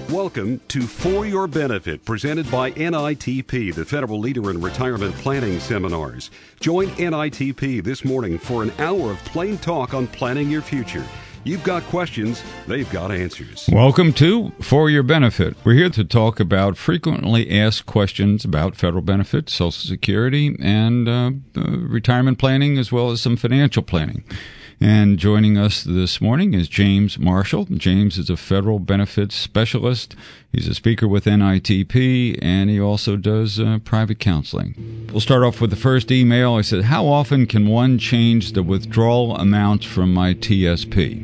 Welcome to For Your Benefit, presented by NITP, the federal leader in retirement planning seminars. Join NITP this morning for an hour of plain talk on planning your future. You've got questions, they've got answers. Welcome to For Your Benefit. We're here to talk about frequently asked questions about federal benefits, Social Security, and retirement planning, as well as some financial planning. And joining us this morning is James Marshall. James is a federal benefits specialist. He's a speaker with NITP, and he also does private counseling. We'll start off with the first email. I said, how often can one change the withdrawal amount from my TSP?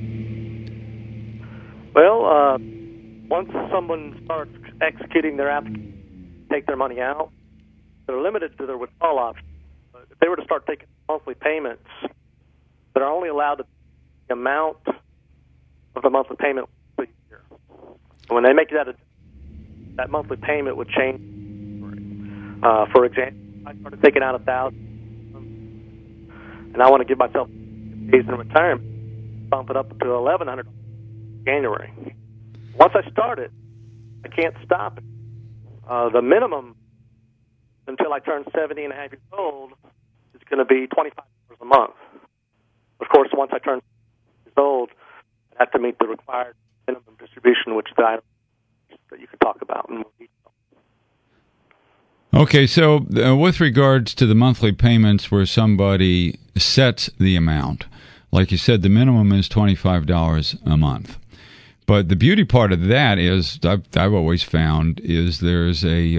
Well, once someone starts executing their application, take their money out, they're limited to their withdrawal option. If they were to start taking monthly payments, they're only allowed the amount of the monthly payment per year. And when they make that monthly payment would change. For example, I started taking out $1,000, and I want to give myself days in retirement, bump it up to $1,100 in January. Once I start it, I can't stop it. The minimum until I turn 70 and a half years old is going to be $25 a month. Of course, once I turn 60 years old, I have to meet the required minimum distribution, which that you can talk about in more detail. Okay, so with regards to the monthly payments where somebody sets the amount, like you said, the minimum is $25 a month. But the beauty part of that is, I've always found, is there's I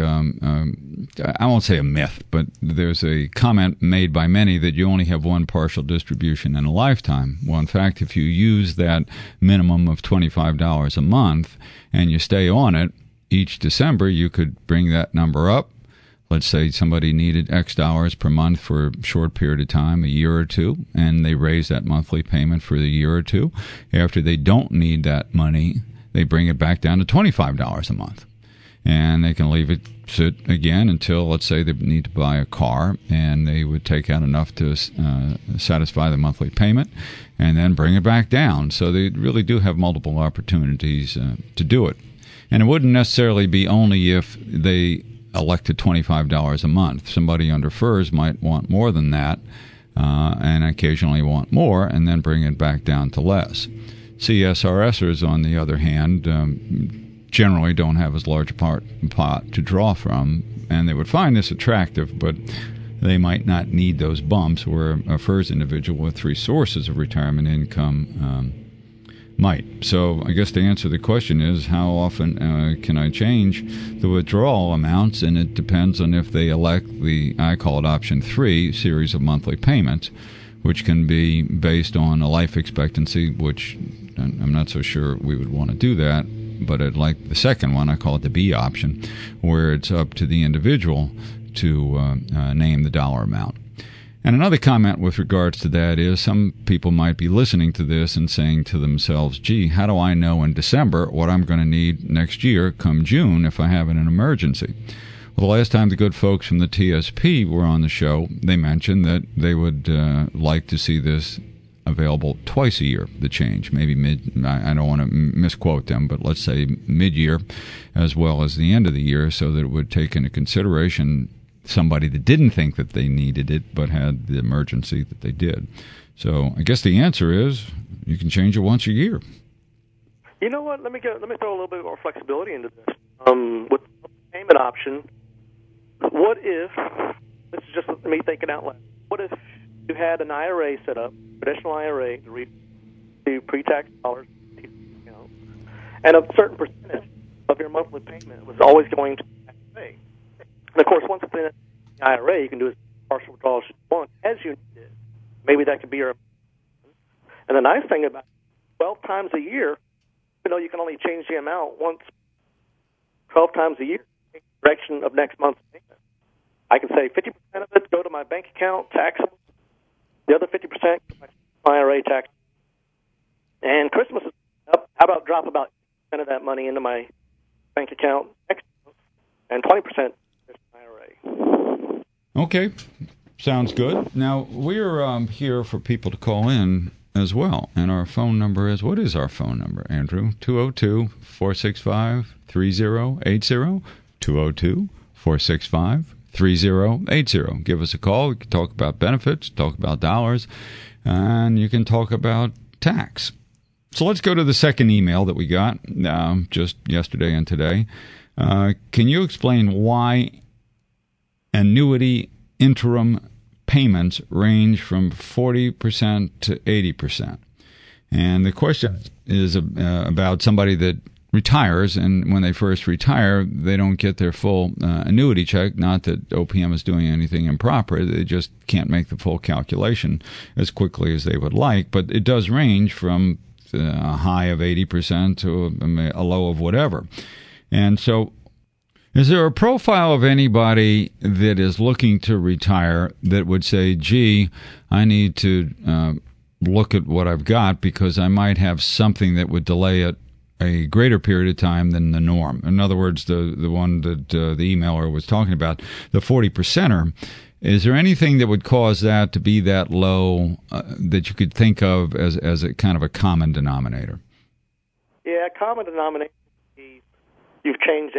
won't say a myth, but there's a comment made by many that you only have one partial distribution in a lifetime. Well, in fact, if you use that minimum of $25 a month and you stay on it, each December you could bring that number up. Let's say somebody needed X dollars per month for a short period of time, a year or two, and they raise that monthly payment for the year or two. After they don't need that money, they bring it back down to $25 a month. And they can leave it sit again until, let's say, they need to buy a car, and they would take out enough to satisfy the monthly payment, and then bring it back down. So they really do have multiple opportunities to do it. And it wouldn't necessarily be only if they elected $25 a month. Somebody under FERS might want more than that, and occasionally want more, and then bring it back down to less. CSRSers, on the other hand, generally don't have as large a pot to draw from, and they would find this attractive, but they might not need those bumps where a FERS individual with three sources of retirement income might. So I guess the answer to the question is, how often can I change the withdrawal amounts? And it depends on if they elect I call it option 3, series of monthly payments, which can be based on a life expectancy, which I'm not so sure we would want to do that. But I'd like the second one, I call it the B option, where it's up to the individual to name the dollar amount. And another comment with regards to that is, some people might be listening to this and saying to themselves, gee, how do I know in December what I'm going to need next year come June if I have an emergency? Well, the last time the good folks from the TSP were on the show, they mentioned that they would like to see this available twice a year, the change, maybe I don't want to misquote them, but let's say mid-year as well as the end of the year, so that it would take into consideration somebody that didn't think that they needed it but had the emergency that they did. So I guess the answer is you can change it once a year. You know what? Let me throw a little bit more flexibility into this. With the payment option, what if, this is just me thinking out loud, what if you had an IRA set up, traditional IRA, to receive pre-tax dollars, and a certain percentage of your monthly payment was always going to pay. And of course, once it's in the IRA, you can do as partial withdrawals as you want, as you need it. Maybe that could be your. And the nice thing about 12 times a year, even though you can only change the amount once, 12 times a year, in the direction of next month's payment. I can say 50% of it go to my bank account, taxes. The other 50% go to my IRA tax. And Christmas is up. How about drop about 10% of that money into my bank account next month, and 20% Okay, sounds good. Now, we're here for people to call in as well. And our phone number is, what is our phone number, Andrew? 202-465-3080. 202-465-3080. Give us a call. We can talk about benefits, talk about dollars, and you can talk about tax. So let's go to the second email that we got just yesterday and today. Can you explain why annuity interim payments range from 40% to 80%? And the question is about somebody that retires, and when they first retire, they don't get their full annuity check. Not that OPM is doing anything improper. They just can't make the full calculation as quickly as they would like. But it does range from a high of 80% to a low of whatever. And so is there a profile of anybody that is looking to retire that would say, gee, I need to look at what I've got because I might have something that would delay it a greater period of time than the norm? In other words, the one that the emailer was talking about, the 40%er, is there anything that would cause that to be that low that you could think of as a kind of a common denominator? Yeah, common denominator. You've changed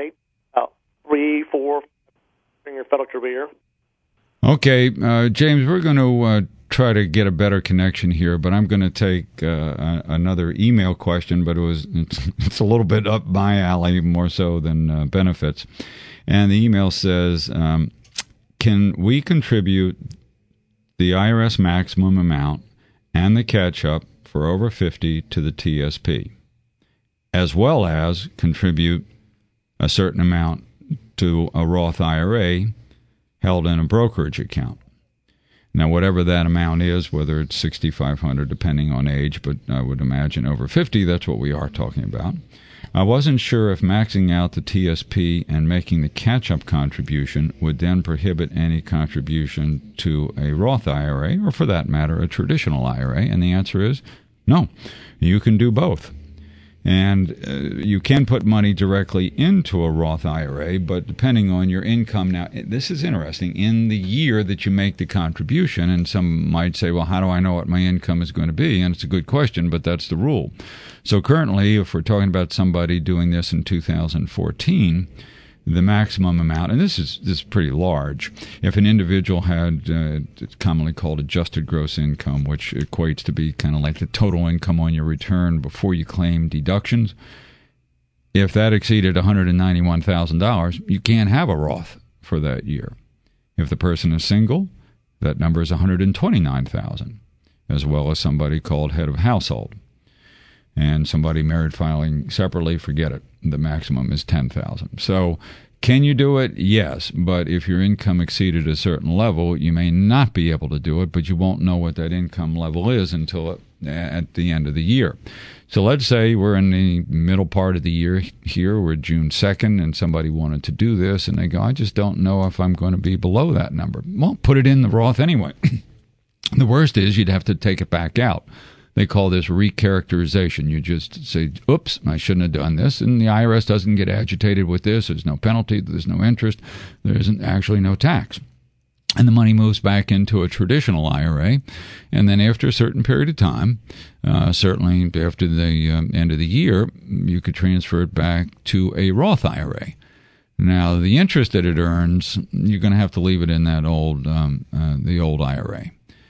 3, 4 in your federal career. Okay, James, we're going to try to get a better connection here, but I'm going to take another email question, but it's a little bit up my alley more so than benefits. And the email says, can we contribute the IRS maximum amount and the catch-up for over 50 to the TSP, as well as contribute a certain amount to a Roth IRA held in a brokerage account? Now, whatever that amount is, whether it's $6,500 depending on age, but I would imagine over 50, that's what we are talking about. I wasn't sure if maxing out the TSP and making the catch-up contribution would then prohibit any contribution to a Roth IRA, or for that matter, a traditional IRA, and the answer is no. You can do both. And you can put money directly into a Roth IRA, but depending on your income. Now, this is interesting. In the year that you make the contribution, and some might say, well, how do I know what my income is going to be? And it's a good question, but that's the rule. So currently, if we're talking about somebody doing this in 2014, the maximum amount, and this is pretty large. If an individual had, it's commonly called adjusted gross income, which equates to be kind of like the total income on your return before you claim deductions. If that exceeded $191,000, you can't have a Roth for that year. If the person is single, that number is $129,000, as well as somebody called head of household. And somebody married filing separately, forget it. The maximum is $10,000. So can you do it? Yes. But if your income exceeded a certain level, you may not be able to do it, but you won't know what that income level is until at the end of the year. So let's say we're in the middle part of the year here. We're June 2nd, and somebody wanted to do this, and they go, I just don't know if I'm going to be below that number. Well, put it in the Roth anyway. The worst is you'd have to take it back out. They call this recharacterization. You just say, oops, I shouldn't have done this. And the IRS doesn't get agitated with this. There's no penalty. There's no interest. There isn't actually no tax. And the money moves back into a traditional IRA. And then after a certain period of time, certainly after the end of the year, you could transfer it back to a Roth IRA. Now, the interest that it earns, you're going to have to leave it in that the old IRA.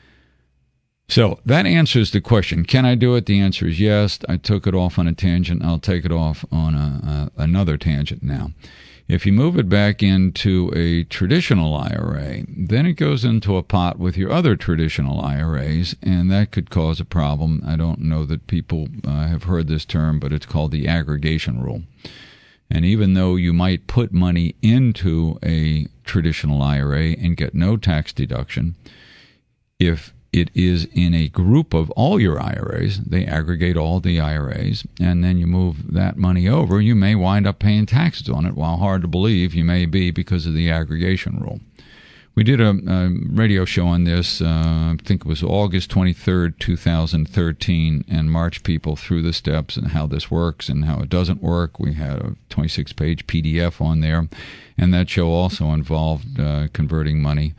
So that answers the question. Can I do it? The answer is yes. I took it off on a tangent. I'll take it off on another tangent now. If you move it back into a traditional IRA, then it goes into a pot with your other traditional IRAs, and that could cause a problem. I don't know that people have heard this term, but it's called the aggregation rule. And even though you might put money into a traditional IRA and get no tax deduction, if it is in a group of all your IRAs, they aggregate all the IRAs, and then you move that money over, you may wind up paying taxes on it. While hard to believe, you may be because of the aggregation rule. We did a radio show on this, I think it was August 23rd, 2013, and marched people through the steps and how this works and how it doesn't work. We had a 26-page PDF on there, and that show also involved converting money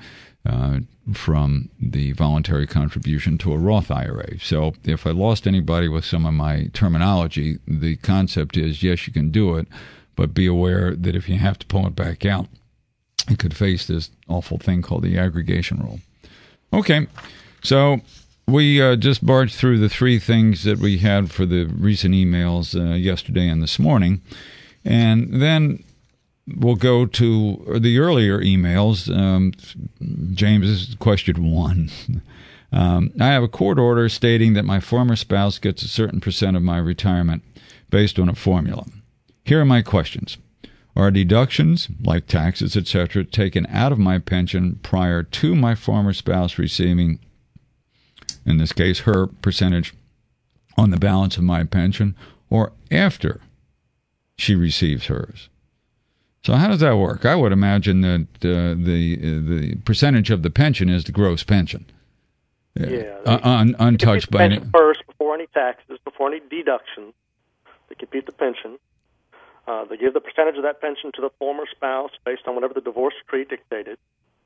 from the voluntary contribution to a Roth IRA. So if I lost anybody with some of my terminology, the concept is, yes, you can do it, but be aware that if you have to pull it back out, you could face this awful thing called the aggregation rule. Okay, so we just barged through the three things that we had for the recent emails yesterday and this morning, and then we'll go to the earlier emails. James, this is question one. I have a court order stating that my former spouse gets a certain percent of my retirement based on a formula. Here are my questions. Are deductions, like taxes, etc., taken out of my pension prior to my former spouse receiving, in this case, her percentage on the balance of my pension, or after she receives hers? So how does that work? I would imagine that the percentage of the pension is the gross pension. Yeah. Untouched by any... First, before any taxes, before any deductions, they compute the pension. They give the percentage of that pension to the former spouse based on whatever the divorce decree dictated.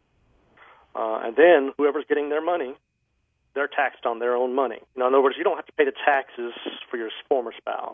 And then whoever's getting their money, they're taxed on their own money. In other words, you don't have to pay the taxes for your former spouse.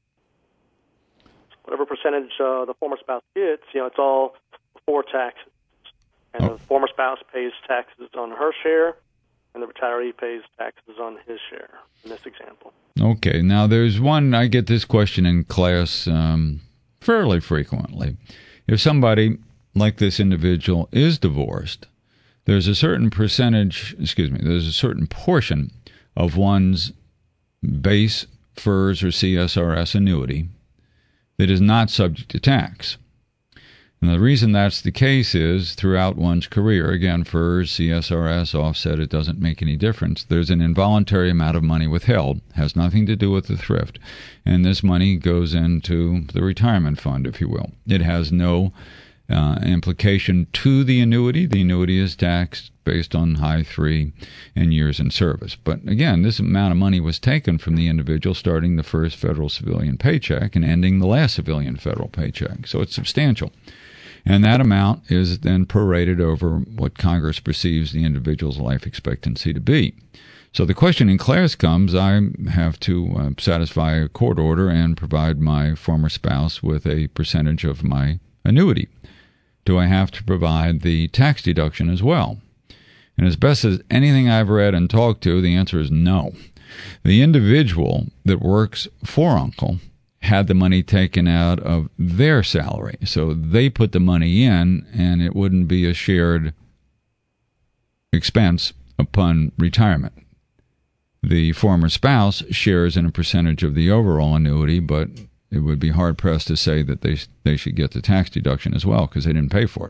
Whatever percentage the former spouse gets, it's all before taxes. And the former spouse pays taxes on her share, and the retiree pays taxes on his share in this example. Okay. Now, there's one, I get this question in class fairly frequently. If somebody, like this individual, is divorced, there's a certain there's a certain portion of one's base FERS or CSRS annuity that is not subject to tax. And the reason that's the case is throughout one's career, again, FERS, CSRS, offset, it doesn't make any difference. There's an involuntary amount of money withheld, has nothing to do with the thrift, and this money goes into the retirement fund, if you will. It has no implication to the annuity. The annuity is taxed based on high 3 and years in service. But again, this amount of money was taken from the individual starting the first federal civilian paycheck and ending the last civilian federal paycheck. So it's substantial. And that amount is then prorated over what Congress perceives the individual's life expectancy to be. So the question in class comes, I have to satisfy a court order and provide my former spouse with a percentage of my annuity. Do I have to provide the tax deduction as well? And as best as anything I've read and talked to, the answer is no. The individual that works for Uncle had the money taken out of their salary. So they put the money in, and it wouldn't be a shared expense upon retirement. The former spouse shares in a percentage of the overall annuity, but it would be hard-pressed to say that they should get the tax deduction as well because they didn't pay for it.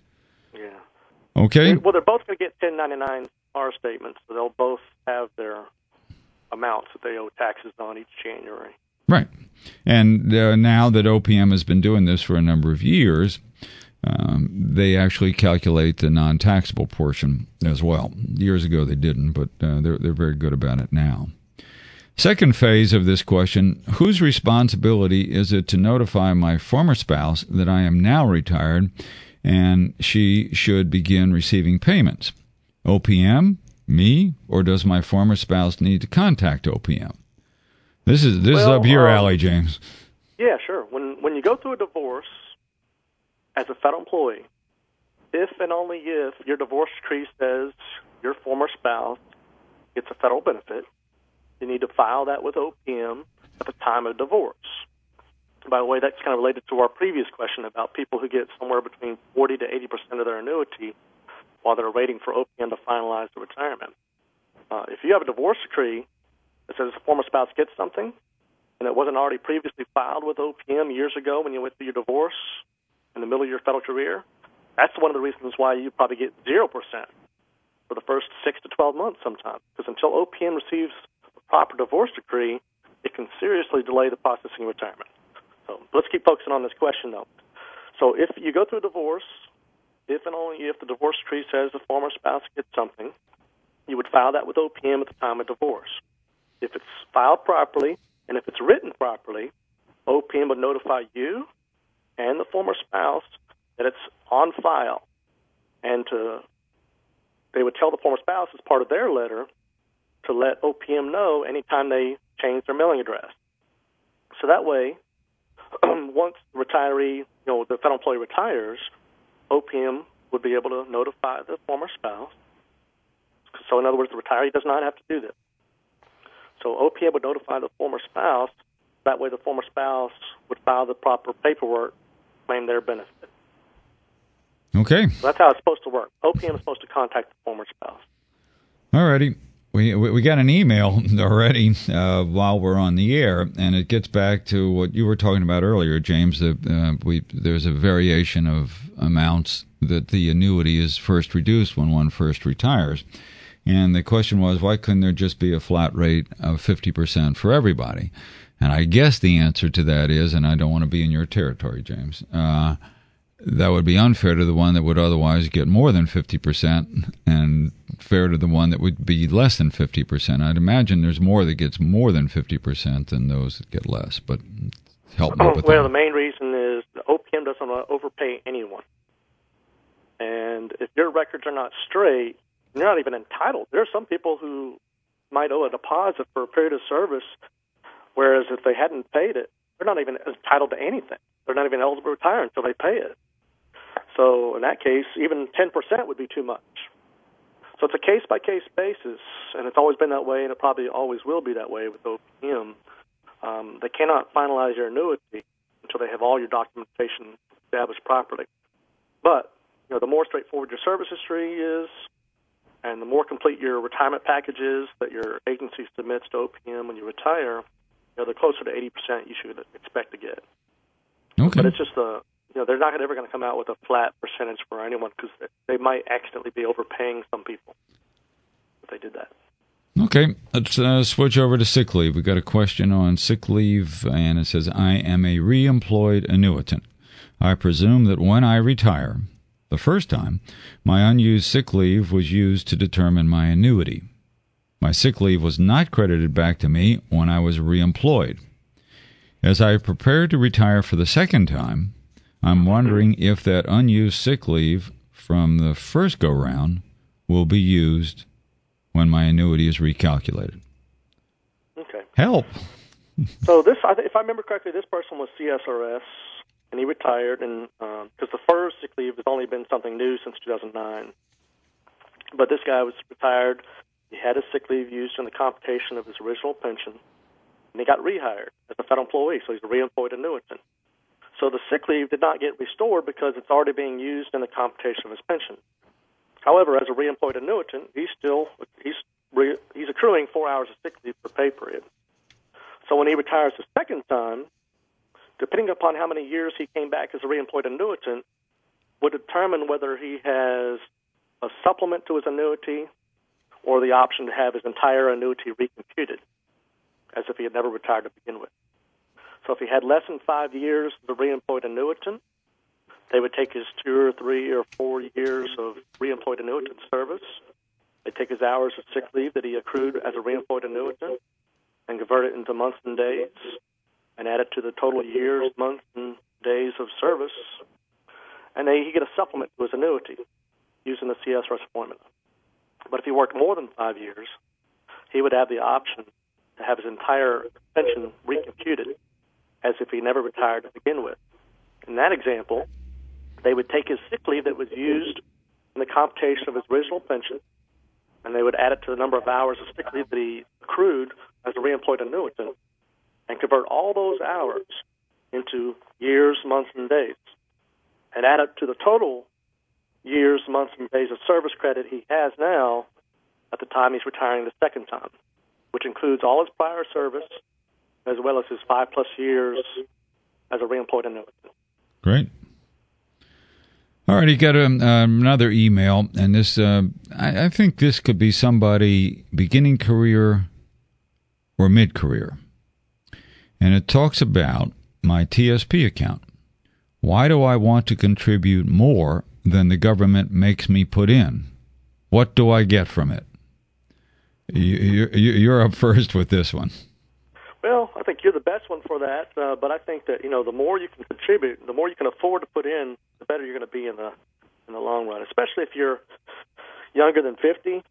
Yeah. Okay? Well, they're both going to get 1099-R statements, so they'll both have their amounts that they owe taxes on each January. Right. And now that OPM has been doing this for a number of years, they actually calculate the non-taxable portion as well. Years ago they didn't, but they're very good about it now. Second phase of this question, whose responsibility is it to notify my former spouse that I am now retired and she should begin receiving payments? OPM, me, or does my former spouse need to contact OPM? This is up your alley, James. Yeah, sure. When you go through a divorce as a federal employee, if and only if your divorce decree says your former spouse gets a federal benefit, you need to file that with OPM at the time of divorce. By the way, that's kind of related to our previous question about people who get somewhere between 40 to 80% of their annuity while they're waiting for OPM to finalize the retirement. If you have a divorce decree that says the former spouse gets something, and it wasn't already previously filed with OPM years ago when you went through your divorce in the middle of your federal career, that's one of the reasons why you probably get 0% for the first 6 to 12 months sometimes. Because until OPM receives a proper divorce decree, it can seriously delay the processing of retirement. So let's keep focusing on this question, though. So if you go through a divorce, if and only if the divorce decree says the former spouse gets something, you would file that with OPM at the time of divorce. If it's filed properly and if it's written properly, OPM would notify you and the former spouse that it's on file and to they would tell the former spouse as part of their letter to let OPM know anytime they change their mailing address. So that way, once the retiree, the federal employee retires, OPM would be able to notify the former spouse. So in other words, the retiree does not have to do this. So OPM would notify the former spouse. That way the former spouse would file the proper paperwork, claim their benefit. Okay. So that's how it's supposed to work. OPM is supposed to contact the former spouse. All righty. We got an email already while we're on the air, and it gets back to what you were talking about earlier, James. There's a variation of amounts that the annuity is first reduced when one first retires. And the question was, why couldn't there just be a flat rate of 50% for everybody? And I guess the answer to that is, and I don't want to be in your territory, James, that would be unfair to the one that would otherwise get more than 50% and fair to the one that would be less than 50%. I'd imagine there's more that gets more than 50% than those that get less, but help me with that. Well, the main reason is the OPM doesn't want to overpay anyone. And if your records are not straight, you're not even entitled. There are some people who might owe a deposit for a period of service, whereas if they hadn't paid it, they're not even entitled to anything. They're not even eligible to retire until they pay it. So in that case, even 10% would be too much. So it's a case-by-case basis, and it's always been that way, and it probably always will be that way with OPM. They cannot finalize your annuity until they have all your documentation established properly. But the more straightforward your service history is, and the more complete your retirement package is that your agency submits to OPM when you retire, the closer to 80% you should expect to get. Okay. But it's just they're not ever going to come out with a flat percentage for anyone because they might accidentally be overpaying some people if they did that. Okay, let's switch over to sick leave. We've got a question on sick leave, and it says, I am a reemployed annuitant. I presume that when I retire, the first time, my unused sick leave was used to determine my annuity. My sick leave was not credited back to me when I was reemployed. As I prepare to retire for the second time, I'm wondering if that unused sick leave from the first go-round will be used when my annuity is recalculated. Okay. Help. So this, if I remember correctly, this person was CSRS, and he retired, and because the first sick leave has only been something new since 2009. But this guy was retired. He had his sick leave used in the computation of his original pension, and he got rehired as a federal employee, so he's a reemployed annuitant. So the sick leave did not get restored because it's already being used in the computation of his pension. However, as a reemployed annuitant, he's accruing 4 hours of sick leave per pay period. So when he retires the second time, depending upon how many years he came back as a reemployed annuitant, would determine whether he has a supplement to his annuity or the option to have his entire annuity recomputed, as if he had never retired to begin with. So if he had less than 5 years as a reemployed annuitant, they would take his 2 or 3 or 4 years of reemployed annuitant service. They'd take his hours of sick leave that he accrued as a reemployed annuitant and convert it into months and days and add it to the total years, months, and days of service. And he'd get a supplement to his annuity using the CSRS formula. But if he worked more than 5 years, he would have the option to have his entire pension recomputed as if he never retired to begin with. In that example, they would take his sick leave that was used in the computation of his original pension, and they would add it to the number of hours of sick leave that he accrued as a reemployed annuitant, and convert all those hours into years, months, and days, and add it to the total years, months, and days of service credit he has now at the time he's retiring the second time, which includes all his prior service as well as his 5+ years as a reemployed annuitant. Great. All right, you got another email, and this I think this could be somebody beginning career or mid-career. And it talks about my TSP account. Why do I want to contribute more than the government makes me put in? What do I get from it? You're up first with this one. Well, I think you're the best one for that, but I think that the more you can contribute, the more you can afford to put in, the better you're going to be in the long run. Especially if you're younger than 50,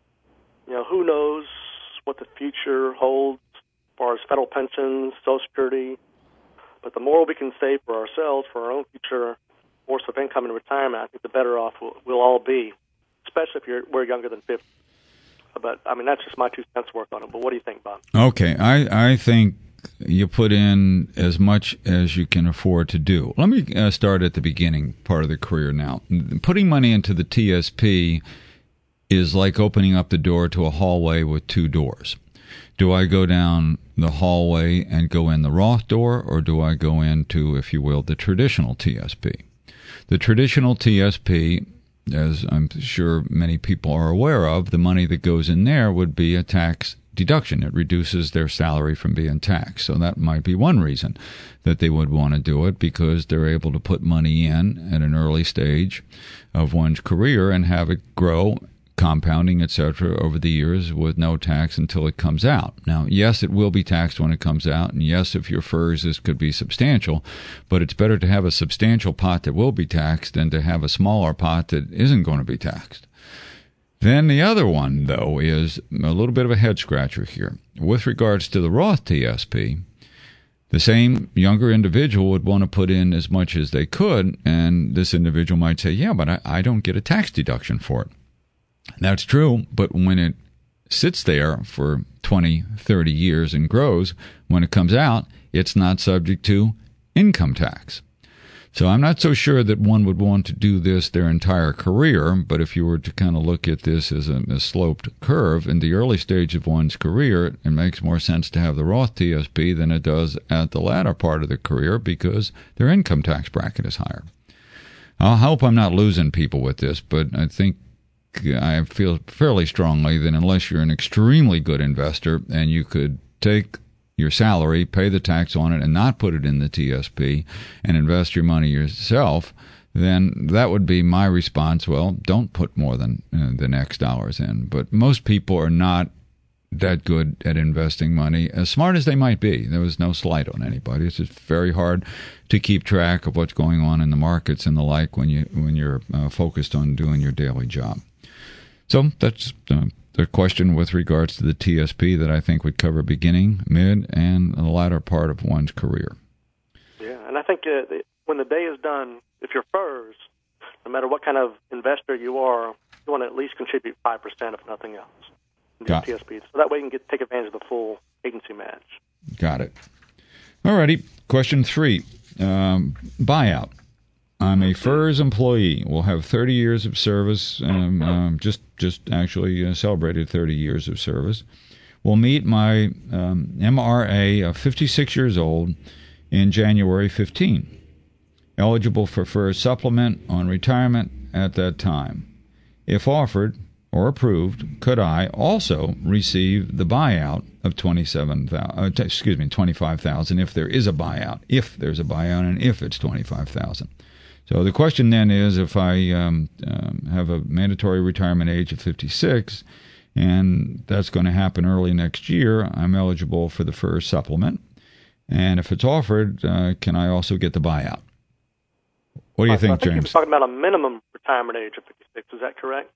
who knows what the future holds as far as federal pensions, Social Security. But the more we can save for ourselves, for our own future source of income in retirement, I think the better off we'll all be, especially if we're younger than 50. But, that's just my 2 cents worth on it. But what do you think, Bob? Okay, I think you put in as much as you can afford to do. Let me start at the beginning part of the career now. Putting money into the TSP is like opening up the door to a hallway with 2 doors. Do I go down the hallway and go in the Roth door, or do I go into, if you will, the traditional TSP? The traditional TSP, as I'm sure many people are aware of, the money that goes in there would be a tax deduction. It reduces their salary from being taxed. So that might be one reason that they would want to do it, because they're able to put money in at an early stage of one's career and have it grow, compounding, etc., over the years with no tax until it comes out. Now, yes, it will be taxed when it comes out, and yes, if your FERS, this could be substantial, but it's better to have a substantial pot that will be taxed than to have a smaller pot that isn't going to be taxed. Then the other one, though, is a little bit of a head-scratcher here. With regards to the Roth TSP, the same younger individual would want to put in as much as they could, and this individual might say, yeah, but I don't get a tax deduction for it. That's true, but when it sits there for 20, 30 years and grows, when it comes out, it's not subject to income tax. So I'm not so sure that one would want to do this their entire career, but if you were to kind of look at this as a sloped curve, in the early stage of one's career, it makes more sense to have the Roth TSP than it does at the latter part of the career, because their income tax bracket is higher. I hope I'm not losing people with this, but I think I feel fairly strongly that unless you're an extremely good investor and you could take your salary, pay the tax on it, and not put it in the TSP and invest your money yourself, then that would be my response. Well, don't put more than the X dollars in. But most people are not that good at investing money, as smart as they might be. There was no slight on anybody. It's just very hard to keep track of what's going on in the markets and the like when you're focused on doing your daily job. So that's the question with regards to the TSP that I think would cover beginning, mid, and the latter part of one's career. Yeah, and I think when the day is done, if you're FERS, no matter what kind of investor you are, you want to at least contribute 5%, if nothing else, in the TSP. So that way you can take advantage of the full agency match. Got it. All righty. Question 3, buyout. I'm a FERS employee. We'll have 30 years of service, just actually celebrated 30 years of service. We'll meet my MRA of 56 years old in January 15. Eligible for FERS supplement on retirement at that time. If offered or approved, could I also receive the buyout of $25,000 if there is a buyout, if there's a buyout, and if it's $25,000. So the question then is, if I have a mandatory retirement age of 56, and that's going to happen early next year, I'm eligible for the FERS supplement. And if it's offered, can I also get the buyout? What do you think, James? You're talking about a minimum retirement age of 56. Is that correct?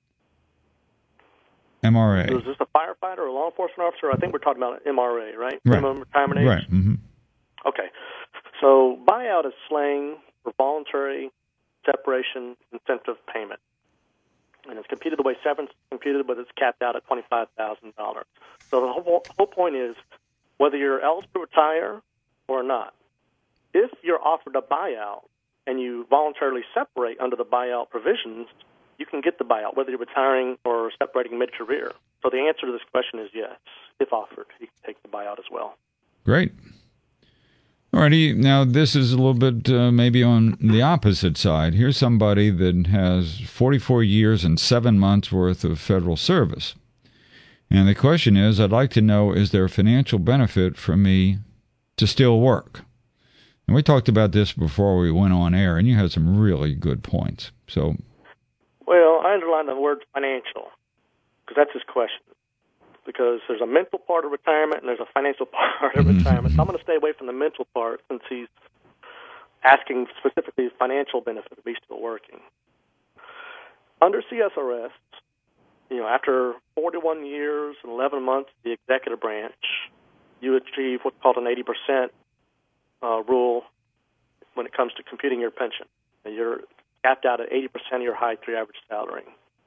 MRA. So is this a firefighter or a law enforcement officer? I think we're talking about MRA, right? Minimum retirement age? Right. Mm-hmm. Okay. So buyout is slang for voluntary separation incentive payment. And it's computed the way severance is computed, but it's capped out at $25,000. So the whole point is whether you're eligible to retire or not. If you're offered a buyout and you voluntarily separate under the buyout provisions, you can get the buyout, whether you're retiring or separating mid-career. So the answer to this question is yes. If offered, you can take the buyout as well. Great. Alrighty, now this is a little bit maybe on the opposite side. Here's somebody that has 44 years and 7 months worth of federal service. And the question is, I'd like to know, is there a financial benefit for me to still work? And we talked about this before we went on air, and you had some really good points. So, well, I underline the word financial, because that's his question. Because there's a mental part of retirement and there's a financial part of retirement. So I'm going to stay away from the mental part since he's asking specifically financial benefit of me still working. Under CSRS, after 41 years and 11 months, the executive branch, you achieve what's called an 80% rule when it comes to computing your pension. You're capped out at 80% of your high 3 average salary.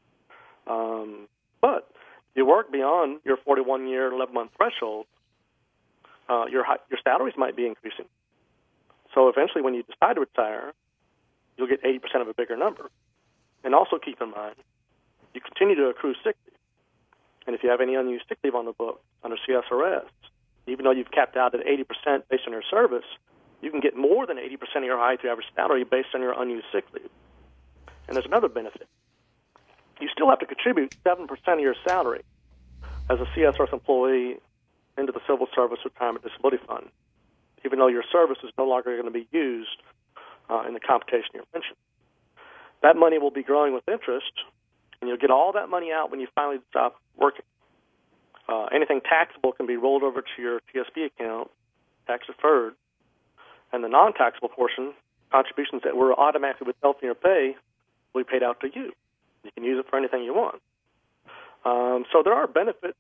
But you work beyond your 41-year, 11-month threshold, your salaries might be increasing. So eventually when you decide to retire, you'll get 80% of a bigger number. And also keep in mind, you continue to accrue sick leave. And if you have any unused sick leave on the book under CSRS, even though you've capped out at 80% based on your service, you can get more than 80% of your high 3 average salary based on your unused sick leave. And there's another benefit. You still have to contribute 7% of your salary as a CSRS employee into the Civil Service Retirement Disability Fund, even though your service is no longer going to be used in the computation of your pension. That money will be growing with interest, and you'll get all that money out when you finally stop working. Anything taxable can be rolled over to your TSP account, tax deferred, and the non-taxable portion, contributions that were automatically withheld from your pay, will be paid out to you. You can use it for anything you want. So there are benefits,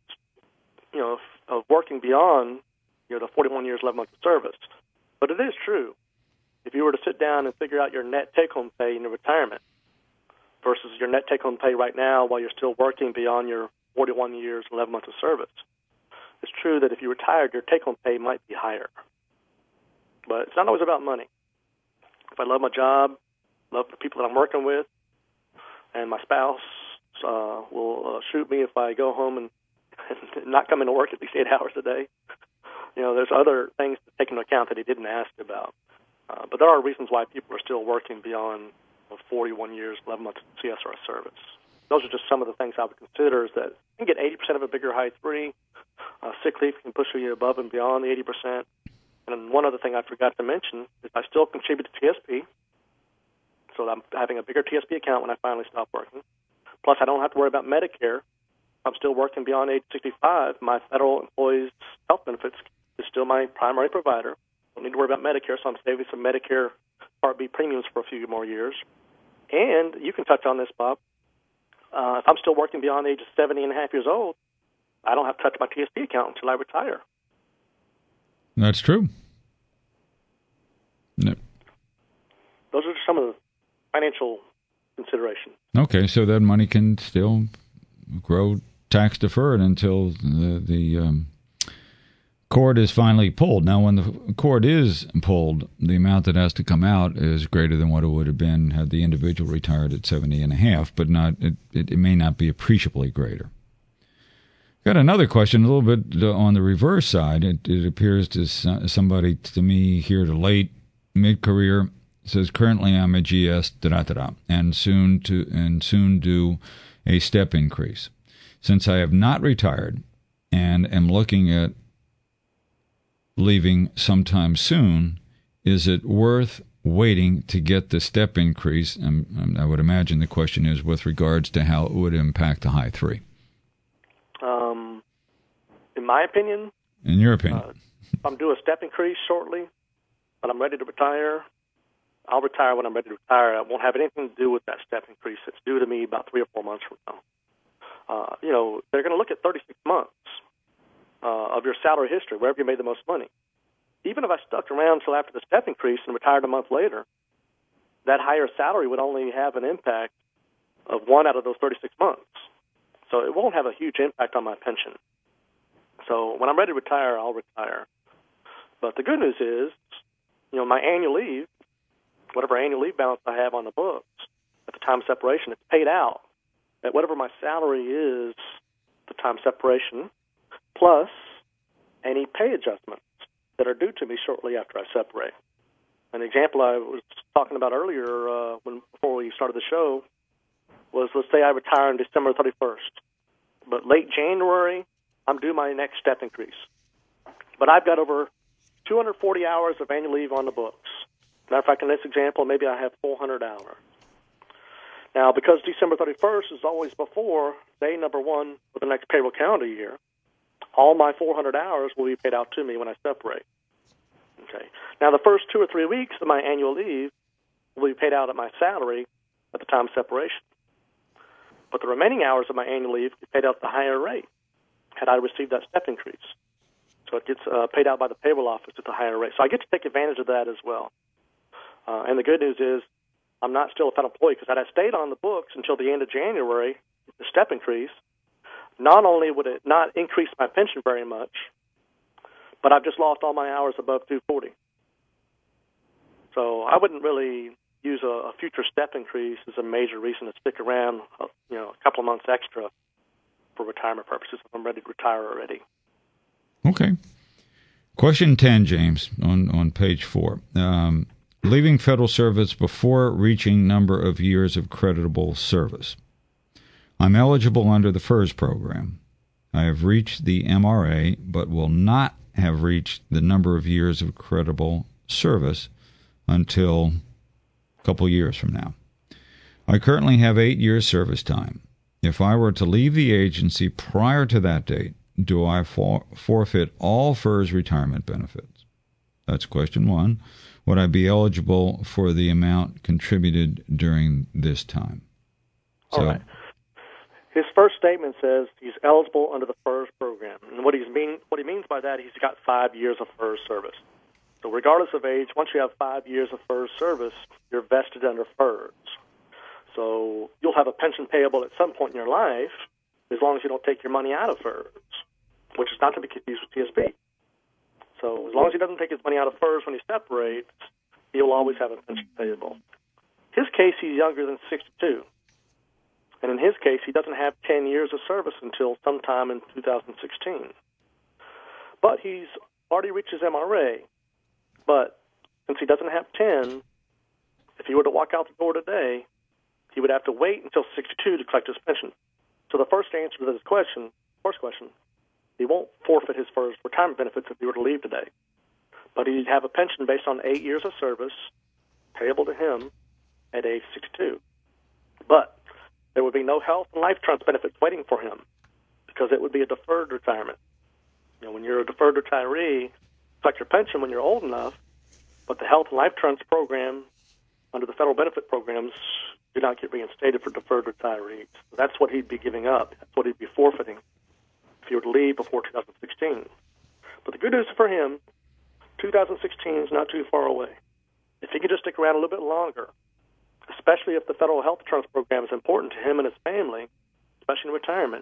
of working beyond, the 41 years, 11 months of service. But it is true. If you were to sit down and figure out your net take-home pay in your retirement versus your net take-home pay right now while you're still working beyond your 41 years, 11 months of service, it's true that if you retired, your take-home pay might be higher. But it's not always about money. If I love my job, love the people that I'm working with, and my spouse will shoot me if I go home and not come into work at least 8 hours a day, there's other things to take into account that he didn't ask about. But there are reasons why people are still working beyond 41 years, 11 months of CSRS service. Those are just some of the things I would consider is that you can get 80% of a bigger high 3. Sick leave can push you above and beyond the 80%. And one other thing I forgot to mention is I still contribute to TSP, so I'm having a bigger TSP account when I finally stop working. Plus, I don't have to worry about Medicare. I'm still working beyond age 65. My federal employees' health benefits is still my primary provider. Don't need to worry about Medicare, so I'm saving some Medicare Part B premiums for a few more years. And you can touch on this, Bob. If I'm still working beyond the age of 70 and a half years old, I don't have to touch my TSP account until I retire. That's true. No. Those are just some of the financial considerations. Okay, so that money can still grow tax deferred until the cord is finally pulled. Now, when the cord is pulled, the amount that has to come out is greater than what it would have been had the individual retired at 70 and a half, but it may not be appreciably greater. Got another question, a little bit on the reverse side. It appears to somebody to me here to late mid-career says currently I'm a GS and soon do a step increase. Since I have not retired and am looking at leaving sometime soon, is it worth waiting to get the step increase? And I would imagine the question is with regards to how it would impact the high 3. In my opinion, in your opinion, if I'm due a step increase shortly, but I'm ready to retire, I'll retire when I'm ready to retire. I won't have anything to do with that step increase. It's due to me about 3 or 4 months from now. They're going to look at 36 months of your salary history, wherever you made the most money. Even if I stuck around until after the step increase and retired a month later, that higher salary would only have an impact of 1 out of those 36 months. So it won't have a huge impact on my pension. So when I'm ready to retire, I'll retire. But the good news is, my annual leave, whatever annual leave balance I have on the books at the time of separation, it's paid out at whatever my salary is at the time of separation, plus any pay adjustments that are due to me shortly after I separate. An example I was talking about earlier before we started the show was, let's say I retire on December 31st, but late January, I'm due my next step increase. But I've got over 240 hours of annual leave on the books. Matter of fact, in this example, maybe I have 400 hours. Now, because December 31st is always before day number 1 for the next payroll calendar year, all my 400 hours will be paid out to me when I separate. Okay. Now, the first 2 or 3 weeks of my annual leave will be paid out at my salary at the time of separation. But the remaining hours of my annual leave get paid out at the higher rate had I received that step increase. So it gets paid out by the payroll office at the higher rate. So I get to take advantage of that as well. And the good news is I'm not still a federal employee, because had I stayed on the books until the end of January, the step increase, not only would it not increase my pension very much, but I've just lost all my hours above 240. So I wouldn't really use a future step increase as a major reason to stick around, a couple of months extra for retirement purposes if I'm ready to retire already. Okay. Question 10, James, on page 4. Leaving federal service before reaching number of years of creditable service. I'm eligible under the FERS program. I have reached the MRA, but will not have reached the number of years of creditable service until a couple years from now. I currently have 8 years service time. If I were to leave the agency prior to that date, do I forfeit all FERS retirement benefits? That's question 1. Would I be eligible for the amount contributed during this time? All right. His first statement says he's eligible under the FERS program. And what he means by that, he's got 5 years of FERS service. So regardless of age, once you have 5 years of FERS service, you're vested under FERS. So you'll have a pension payable at some point in your life as long as you don't take your money out of FERS, which is not to be confused with TSP. So as long as he doesn't take his money out of FERS when he separates, he'll always have a pension payable. His case, he's younger than 62. And in his case, he doesn't have 10 years of service until sometime in 2016. But he's already reached his MRA. But since he doesn't have 10, if he were to walk out the door today, he would have to wait until 62 to collect his pension. So the first answer to this question, he won't forfeit his first retirement benefits if he were to leave today. But he'd have a pension based on 8 years of service payable to him at age 62. But there would be no health and life trust benefits waiting for him because it would be a deferred retirement. When you're a deferred retiree, you collect your pension when you're old enough, but the health and life trust program under the federal benefit programs do not get reinstated for deferred retirees. So that's what he'd be giving up. That's what he'd be forfeiting if he were to leave before 2016. But the good news for him, 2016 is not too far away. If he could just stick around a little bit longer, especially if the federal health insurance program is important to him and his family, especially in retirement,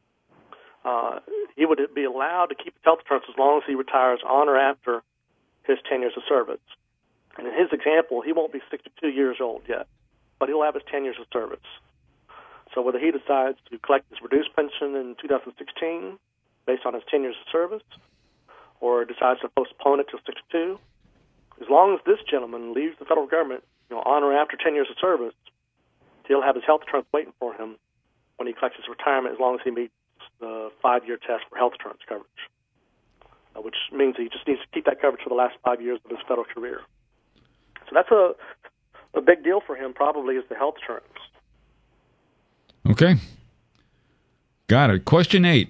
he would be allowed to keep his health insurance as long as he retires on or after his 10 years of service. And in his example, he won't be 62 years old yet, but he'll have his 10 years of service. So whether he decides to collect his reduced pension in 2016 based on his 10 years of service or decides to postpone it till 62, as long as this gentleman leaves the federal government on or after 10 years of service, he'll have his health insurance waiting for him when he collects his retirement as long as he meets the 5-year test for health insurance coverage, which means he just needs to keep that coverage for the last 5 years of his federal career. So that's a big deal for him, probably, is the health insurance. Okay. Got it. Question 8.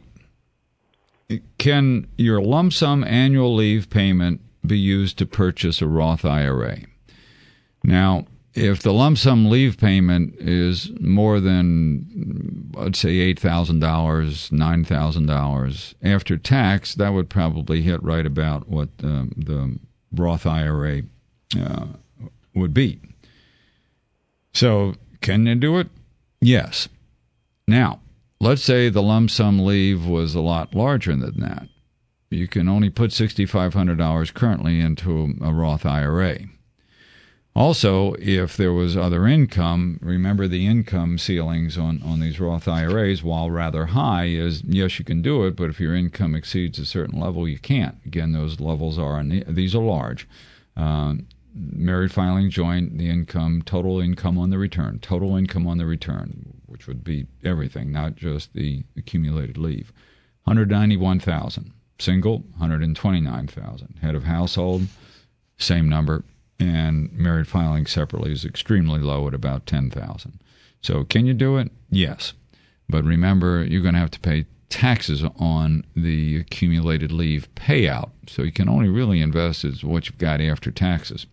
Can your lump sum annual leave payment be used to purchase a Roth IRA? Now, if the lump sum leave payment is more than, I'd say, $8,000, $9,000 after tax, that would probably hit right about what the Roth IRA would be. So, can you do it? Yes. Now, let's say the lump sum leave was a lot larger than that. You can only put $6,500 currently into a Roth IRA. Also, if there was other income, remember the income ceilings on these Roth IRAs, while rather high, is yes, you can do it, but if your income exceeds a certain level, you can't. Again, those levels these are large. Married filing joint, the income, total income on the return, which would be everything, not just the accumulated leave. $191,000. Single, $129,000. Head of household, same number. And married filing separately is extremely low at about $10,000. So can you do it? Yes. But remember, you're going to have to pay taxes on the accumulated leave payout. So you can only really invest as what you've got after taxes.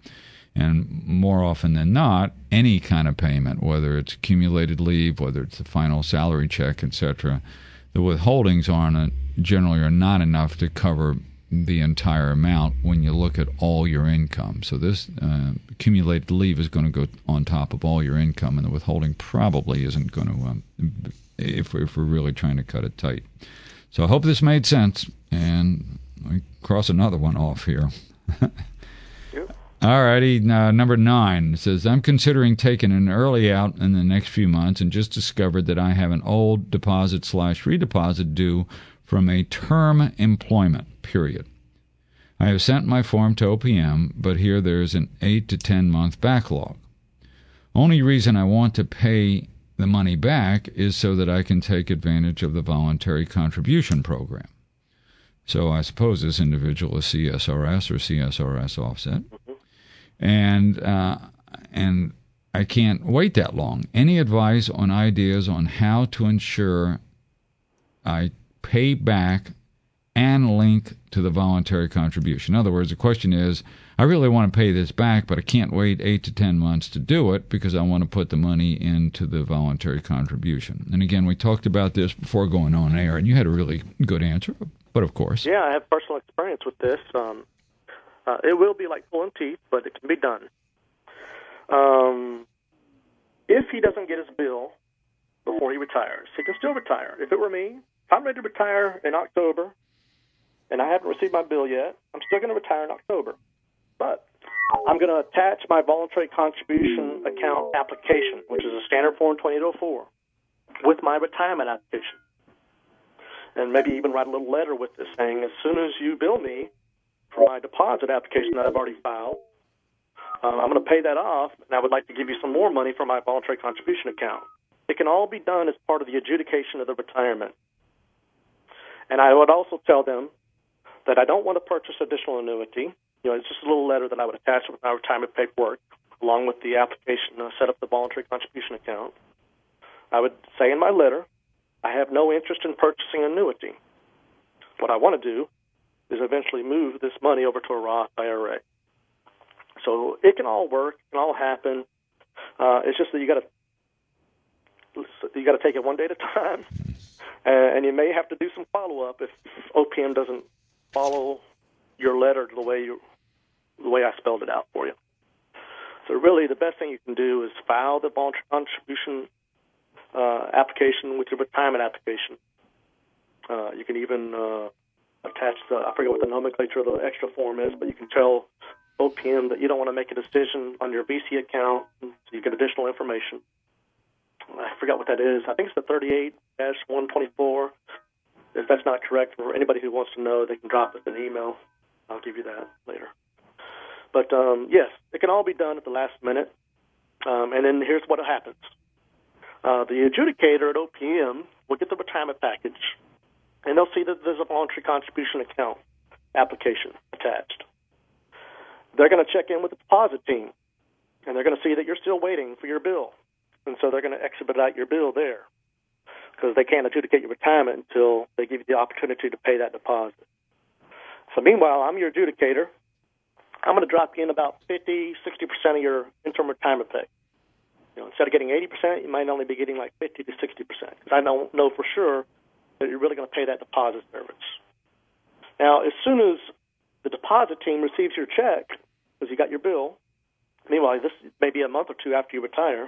And more often than not, any kind of payment, whether it's accumulated leave, whether it's the final salary check, etc., the withholdings generally are not enough to cover the entire amount when you look at all your income. So this accumulated leave is going to go on top of all your income, and the withholding probably isn't going to, if we're really trying to cut it tight. So I hope this made sense, and I cross another one off here. Yep. All righty, number 9 says, I'm considering taking an early out in the next few months and just discovered that I have an old deposit/redeposit due from a term employment period. I have sent my form to OPM, but here there's an 8 to 10 month backlog. Only reason I want to pay the money back is so that I can take advantage of the voluntary contribution program. So I suppose this individual is CSRS or CSRS offset. And I can't wait that long. Any advice on ideas on how to ensure I pay back and link to the voluntary contribution? In other words, the question is, I really want to pay this back, but I can't wait 8 to 10 months to do it because I want to put the money into the voluntary contribution. And again, we talked about this before going on air, and you had a really good answer, but of course. Yeah, I have personal experience with this. It will be like pulling teeth, but it can be done. If he doesn't get his bill before he retires, he can still retire. If it were me, if I'm ready to retire in October and I haven't received my bill yet, I'm still going to retire in October. But I'm going to attach my voluntary contribution account application, which is a standard form 2804, with my retirement application. And maybe even write a little letter with this saying, as soon as you bill me for my deposit application that I've already filed, I'm going to pay that off, and I would like to give you some more money for my voluntary contribution account. It can all be done as part of the adjudication of the retirement. And I would also tell them that I don't want to purchase additional annuity. It's just a little letter that I would attach with my retirement paperwork, along with the application to set up the voluntary contribution account. I would say in my letter, I have no interest in purchasing annuity. What I want to do is eventually move this money over to a Roth IRA. So it can all work, it can all happen. It's just that you got to take it one day at a time, and you may have to do some follow up if OPM doesn't follow your letter the way I spelled it out for you. So really, the best thing you can do is file the voluntary contribution application with your retirement application. You can even attach I forget what the nomenclature of the extra form is, but you can tell OPM that you don't want to make a decision on your VC account, so you get additional information. I forgot what that is. I think it's the 38-124. If that's not correct, for anybody who wants to know, they can drop us an email. I'll give you that later. But, yes, it can all be done at the last minute. And then here's what happens. The adjudicator at OPM will get the retirement package, and they'll see that there's a voluntary contribution account application attached. They're going to check in with the deposit team, and they're going to see that you're still waiting for your bill. And so they're going to expedite your bill there because they can't adjudicate your retirement until they give you the opportunity to pay that deposit. So meanwhile, I'm your adjudicator. I'm going to drop you in about 50, 60% of your interim retirement pay. Instead of getting 80%, you might only be getting like 50 to 60%. Because I don't know for sure that you're really going to pay that deposit service. Now, as soon as the deposit team receives your check, because you got your bill, meanwhile, this may be a month or two after you retire,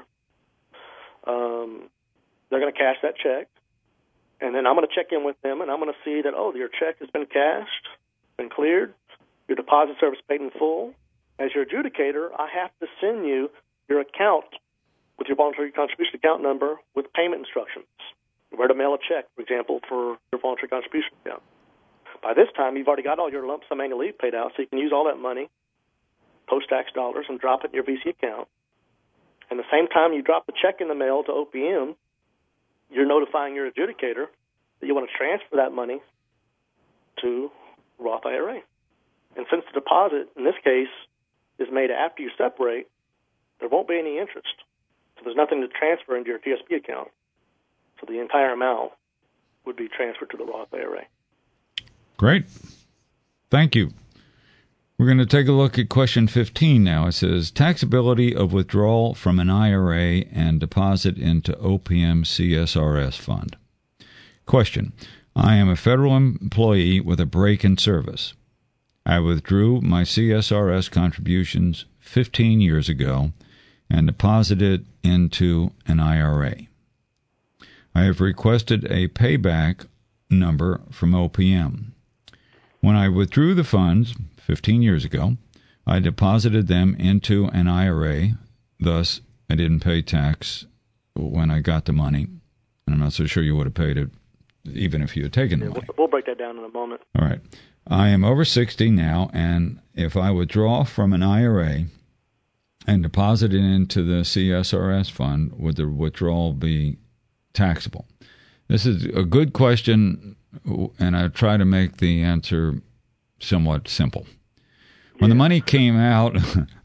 they're going to cash that check. And then I'm going to check in with them, and I'm going to see that, your check has been cashed, been cleared, your deposit service paid in full. As your adjudicator, I have to send you your account with your voluntary contribution account number with payment instructions. Where to mail a check, for example, for your voluntary contribution account. By this time, you've already got all your lump sum annual leave paid out, so you can use all that money, post-tax dollars, and drop it in your VC account. And the same time you drop the check in the mail to OPM, you're notifying your adjudicator that you want to transfer that money to Roth IRA. And since the deposit, in this case, is made after you separate, there won't be any interest. So there's nothing to transfer into your TSP account. So the entire amount would be transferred to the Roth IRA. Great. Thank you. We're going to take a look at question 15 now. It says, taxability of withdrawal from an IRA and deposit into OPM CSRS fund. Question, I am a federal employee with a break in service. I withdrew my CSRS contributions 15 years ago and deposited into an IRA. I have requested a payback number from OPM. When I withdrew the funds 15 years ago, I deposited them into an IRA. Thus, I didn't pay tax when I got the money. And I'm not so sure you would have paid it even if you had taken the money. We'll break that down in a moment. All right. I am over 60 now, and if I withdraw from an IRA and deposit it into the CSRS fund, would the withdrawal be taxable? This is a good question, and I try to make the answer somewhat simple. When the money came out, of the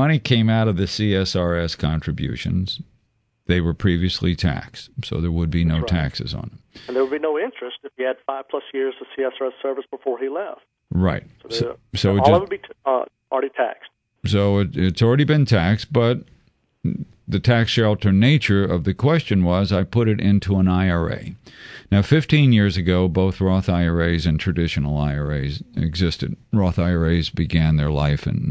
CSRS contributions, they were previously taxed, so there would be no taxes on them. And there would be no interest if he had 5+ years of CSRS service before he left. Right. So all of it would be already taxed. So it's already been taxed, but the tax shelter nature of the question was I put it into an IRA. Now, 15 years ago, both Roth IRAs and traditional IRAs existed. Roth IRAs began their life in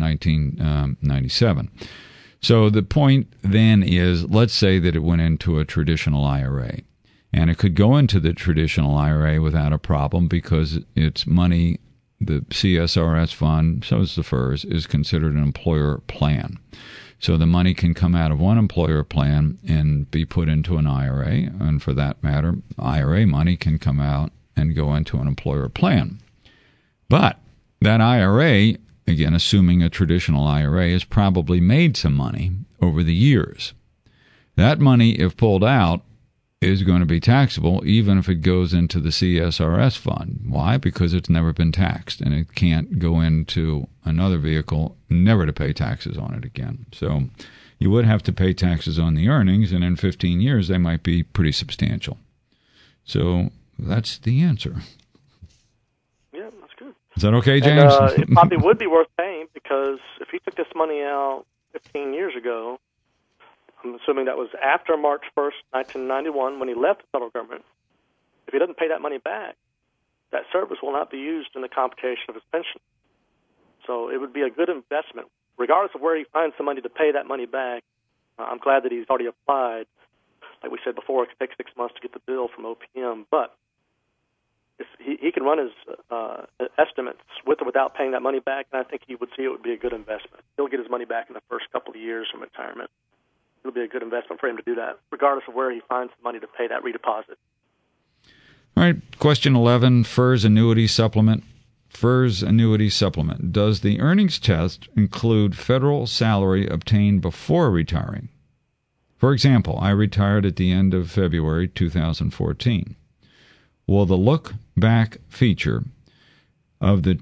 1997. So the point then is, let's say that it went into a traditional IRA. And it could go into the traditional IRA without a problem because it's money, the CSRS fund, so is the FERS, is considered an employer plan. So the money can come out of one employer plan and be put into an IRA. And for that matter, IRA money can come out and go into an employer plan. But that IRA, again, assuming a traditional IRA, has probably made some money over the years. That money, if pulled out, is going to be taxable even if it goes into the CSRS fund. Why? Because it's never been taxed, and it can't go into another vehicle, never to pay taxes on it again. So you would have to pay taxes on the earnings, and in 15 years they might be pretty substantial. So that's the answer. Yeah, that's good. Is that okay, James? And, it probably would be worth paying because if he took this money out 15 years ago, I'm assuming that was after March 1st, 1991, when he left the federal government. If he doesn't pay that money back, that service will not be used in the computation of his pension. So it would be a good investment. Regardless of where he finds the money to pay that money back, I'm glad that he's already applied. Like we said before, it could take 6 months to get the bill from OPM. But if he can run his estimates with or without paying that money back, and I think he would see it would be a good investment. He'll get his money back in the first couple of years from retirement. It'll be a good investment for him to do that, regardless of where he finds the money to pay that redeposit. All right, question 11, FERS annuity supplement. FERS annuity supplement. Does the earnings test include federal salary obtained before retiring? For example, I retired at the end of February 2014. Will the look back feature of the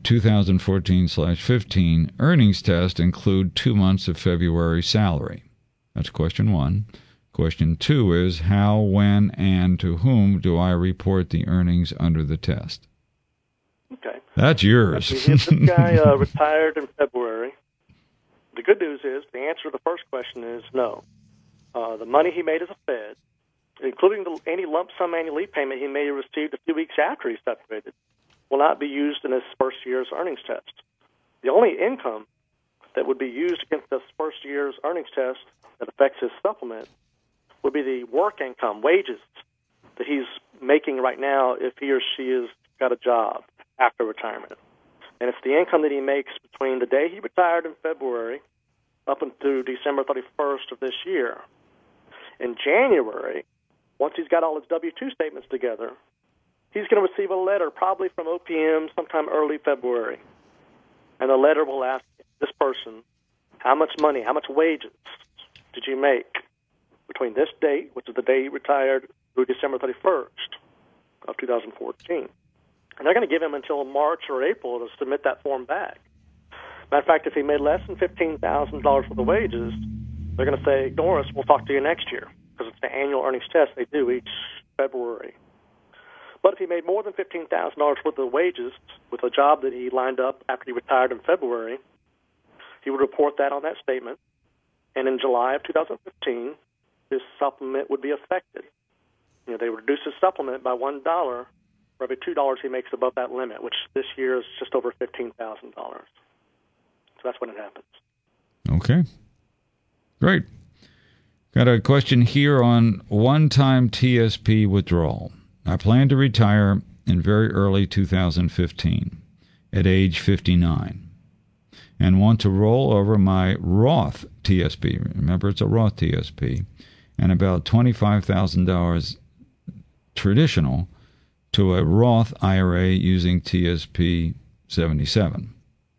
2014/15 earnings test include 2 months of February salary? That's question 1. Question 2 is how, when, and to whom do I report the earnings under the test? Okay. That's yours. This guy retired in February. The good news is the answer to the first question is no. The money he made as a Fed, including any lump sum annual leave payment he may have received a few weeks after he separated, will not be used in his first year's earnings test. The only income that would be used against this first year's earnings test that affects his supplement would be the work income, wages, that he's making right now if he or she has got a job after retirement. And it's the income that he makes between the day he retired in February up until December 31st of this year. In January, once he's got all his W-2 statements together, he's going to receive a letter probably from OPM sometime early February. And the letter will ask this person, how much money, how much wages did you make between this date, which is the day he retired, through December 31st of 2014? And they're going to give him until March or April to submit that form back. Matter of fact, if he made less than $15,000 worth of wages, they're going to say, ignore us, we'll talk to you next year, because it's the annual earnings test they do each February. But if he made more than $15,000 worth of wages with a job that he lined up after he retired in February, He would report that on that statement, and in July of 2015, his supplement would be affected. They would reduce his supplement by $1 for every $2 he makes above that limit, which this year is just over $15,000. So that's when it happens. Okay. Great. Got a question here on one-time TSP withdrawal. I plan to retire in very early 2015 at age 59 and want to roll over my Roth TSP. Remember, it's a Roth TSP, and about $25,000 traditional to a Roth IRA using TSP 77.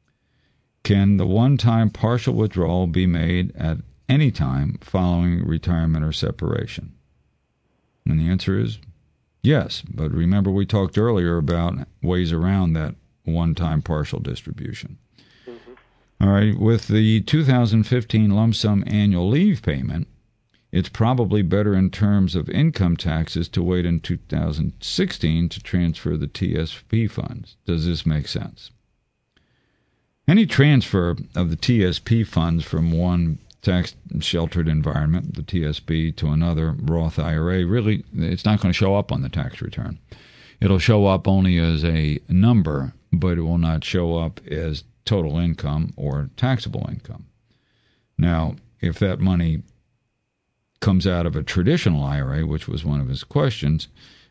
Can the one-time partial withdrawal be made at any time following retirement or separation? And the answer is yes, but remember we talked earlier about ways around that one-time partial distribution. All right, with the 2015 lump sum annual leave payment, it's probably better in terms of income taxes to wait in 2016 to transfer the TSP funds. Does this make sense? Any transfer of the TSP funds from one tax-sheltered environment, the TSP, to another Roth IRA, really, it's not going to show up on the tax return. It'll show up only as a number, but it will not show up as total income or taxable income. Now, if that money comes out of a traditional IRA, which was one of his questions,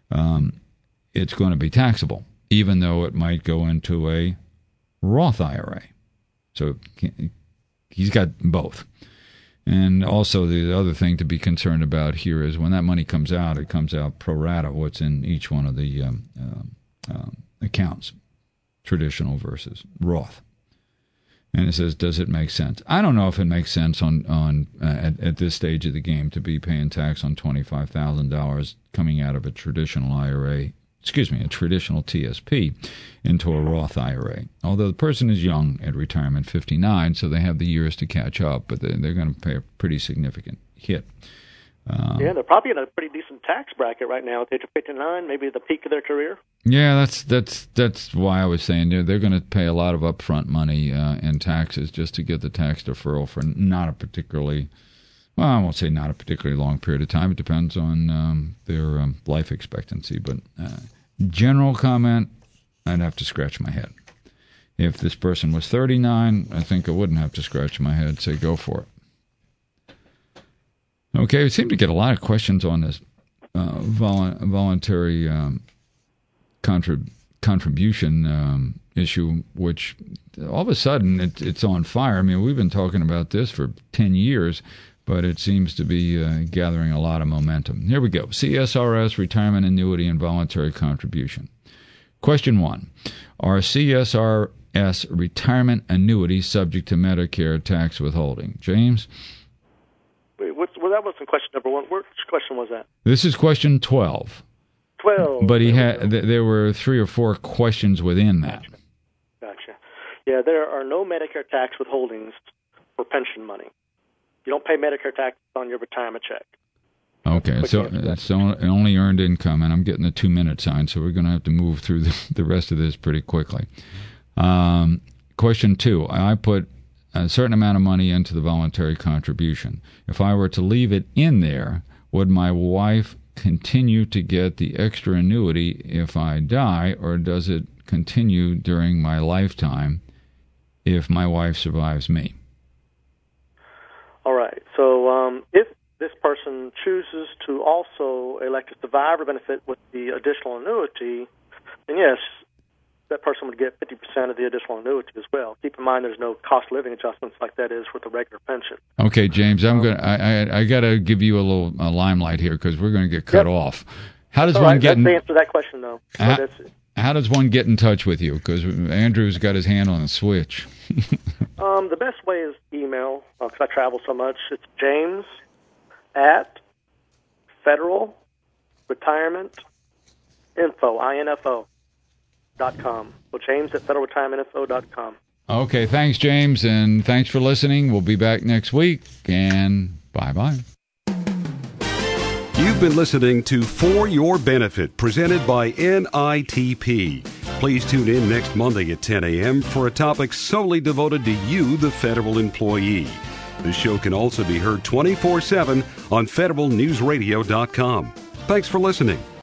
it's going to be taxable, even though it might go into a Roth IRA. So he's got both. And also the other thing to be concerned about here is when that money comes out, it comes out pro rata, what's in each one of the accounts, traditional versus Roth. And it says, does it make sense? I don't know if it makes sense at this stage of the game to be paying tax on $25,000 coming out of a traditional IRA, a traditional TSP into a Roth IRA. Although the person is young at retirement, 59, so they have the years to catch up, but they're going to pay a pretty significant hit. They're probably in a pretty decent tax bracket right now at the age of 59, maybe the peak of their career. Yeah, that's why I was saying they're going to pay a lot of upfront money in taxes just to get the tax deferral for not a particularly, well, I won't say not a particularly long period of time. It depends on their life expectancy. But general comment, I'd have to scratch my head. If this person was 39, I think I wouldn't have to scratch my head, say go for it. Okay, we seem to get a lot of questions on this voluntary contribution issue, which all of a sudden it's on fire. I mean, we've been talking about this for 10 years, but it seems to be gathering a lot of momentum. Here we go. CSRS, retirement annuity, and voluntary contribution. Question 1. Are CSRS retirement annuities subject to Medicare tax withholding? James? That wasn't question number 1. Which question was that? This is question 12. 12. But there were 3 or 4 questions within that. Gotcha. Yeah, there are no Medicare tax withholdings for pension money. You don't pay Medicare tax on your retirement check. Okay, so it's only earned income, and I'm getting the 2-minute sign, so we're going to have to move through the rest of this pretty quickly. Question 2, I put a certain amount of money into the voluntary contribution. If I were to leave it in there, would my wife continue to get the extra annuity if I die, or does it continue during my lifetime if my wife survives me? All right. So if this person chooses to also elect a survivor benefit with the additional annuity, then yes, that person would get 50% of the additional annuity as well. Keep in mind there's no cost living adjustments like that is with a regular pension. Okay, James, I got to give you a little limelight here because we're going to get cut off. How does one get? Let's answer that question though. How does one get in touch with you? Because Andrew's got his hand on the switch. The best way is email because I travel so much. It's James at Federal Retirement Info.com. So James at federalretirementinfo.com. Okay, thanks, James, and thanks for listening. We'll be back next week, and bye-bye. You've been listening to For Your Benefit, presented by NITP. Please tune in next Monday at 10 a.m. for a topic solely devoted to you, the federal employee. This show can also be heard 24/7 on federalnewsradio.com. Thanks for listening.